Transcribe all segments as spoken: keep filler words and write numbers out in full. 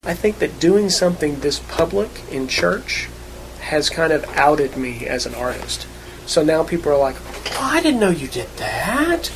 I think that doing something this public in church has kind of outed me as an artist. So now people are like, oh, I didn't know you did that.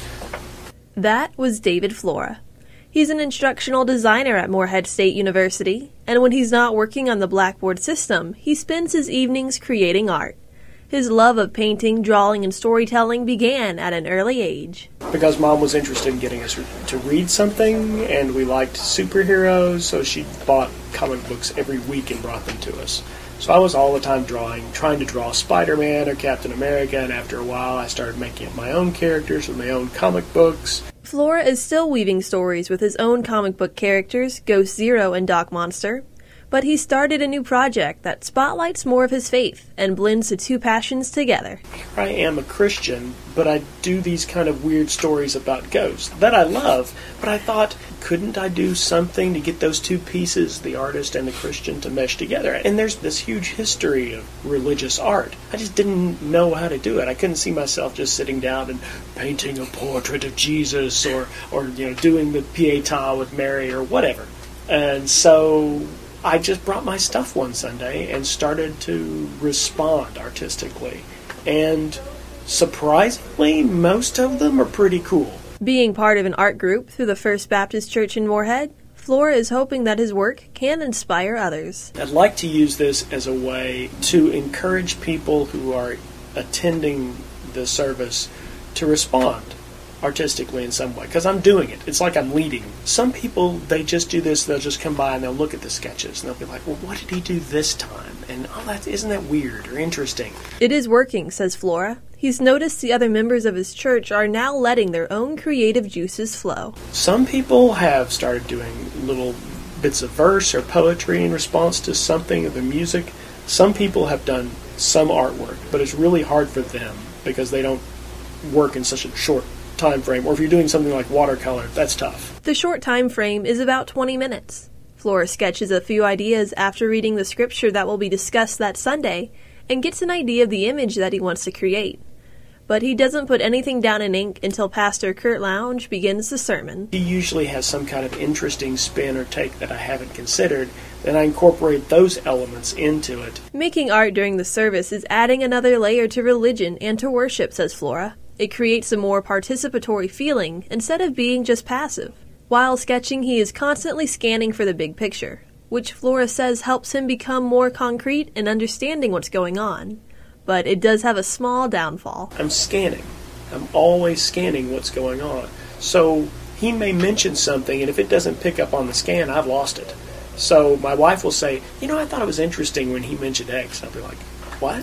That was David Flora. He's an instructional designer at Morehead State University, and when he's not working on the Blackboard system, he spends his evenings creating art. His love of painting, drawing, and storytelling began at an early age. Because Mom was interested in getting us to read something, and we liked superheroes, so she bought comic books every week and brought them to us. So I was all the time drawing, trying to draw Spider-Man or Captain America, and after a while I started making up my own characters with my own comic books. Flora is still weaving stories with his own comic book characters, Ghost Zero and Doc Monster. But he started a new project that spotlights more of his faith and blends the two passions together. Here I am a Christian, but I do these kind of weird stories about ghosts that I love, but I thought, couldn't I do something to get those two pieces, the artist and the Christian, to mesh together? And there's this huge history of religious art. I just didn't know how to do it. I couldn't see myself just sitting down and painting a portrait of Jesus or, or you know, doing the Pietà with Mary or whatever. And so I just brought my stuff one Sunday and started to respond artistically. And surprisingly, most of them are pretty cool. Being part of an art group through the First Baptist Church in Morehead, Flora is hoping that his work can inspire others. I'd like to use this as a way to encourage people who are attending the service to respond artistically in some way, because I'm doing it. It's like I'm leading. Some people, they just do this, they'll just come by and they'll look at the sketches and they'll be like, well, what did he do this time? And, oh, that, isn't that weird or interesting? It is working, says Flora. He's noticed the other members of his church are now letting their own creative juices flow. Some people have started doing little bits of verse or poetry in response to something of the music. Some people have done some artwork, but it's really hard for them because they don't work in such a short time frame, or if you're doing something like watercolor, that's tough. The short time frame is about twenty minutes. Flora sketches a few ideas after reading the scripture that will be discussed that Sunday and gets an idea of the image that he wants to create. But he doesn't put anything down in ink until Pastor Kurt Lounge begins the sermon. He usually has some kind of interesting spin or take that I haven't considered, then I incorporate those elements into it. Making art during the service is adding another layer to religion and to worship, says Flora. It creates a more participatory feeling instead of being just passive. While sketching, he is constantly scanning for the big picture, which Flora says helps him become more concrete in understanding what's going on. But it does have a small downfall. I'm scanning. I'm always scanning what's going on. So he may mention something, and if it doesn't pick up on the scan, I've lost it. So my wife will say, you know, I thought it was interesting when he mentioned X. I'll be like, what?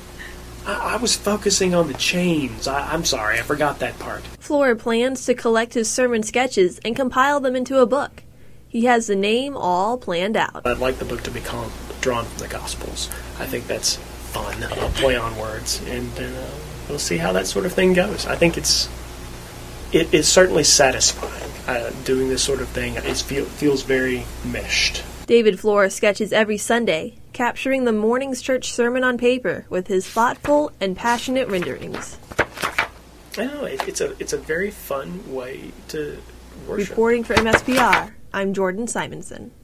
I was focusing on the chains. I, I'm sorry, I forgot that part. Flora plans to collect his sermon sketches and compile them into a book. He has the name all planned out. I'd like the book to be called Drawn from the Gospels. I think that's fun. I'll play on words, and uh, we'll see how that sort of thing goes. I think it's it is certainly satisfying. Uh, doing this sort of thing it feel, feels very meshed. David Flora sketches every Sunday, capturing the morning's church sermon on paper with his thoughtful and passionate renderings. I know, it, it's a it's a very fun way to worship. Reporting for M S P R, I'm Jordan Simonson.